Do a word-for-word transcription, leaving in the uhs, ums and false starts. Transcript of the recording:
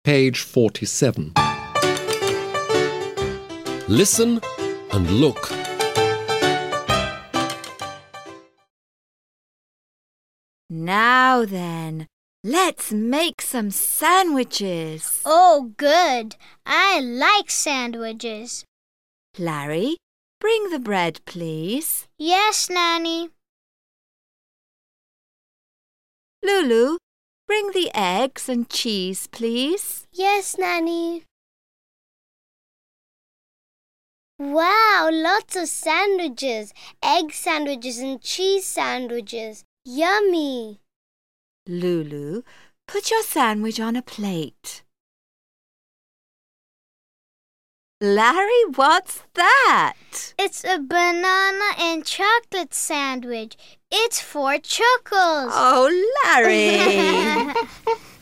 Page forty-seven. Listen and look. Now then, let's make some sandwiches. Oh, good. I like sandwiches. Larry, bring the bread, please. Yes, Nanny. Lulu, bring the eggs and cheese, please. Yes, Nanny. Wow, lots of sandwiches. Egg sandwiches and cheese sandwiches. Yummy. Lulu, put your sandwich on a plate. Larry, what's that? It's a banana and chocolate sandwich. It's for Chuckles. Oh, Larry!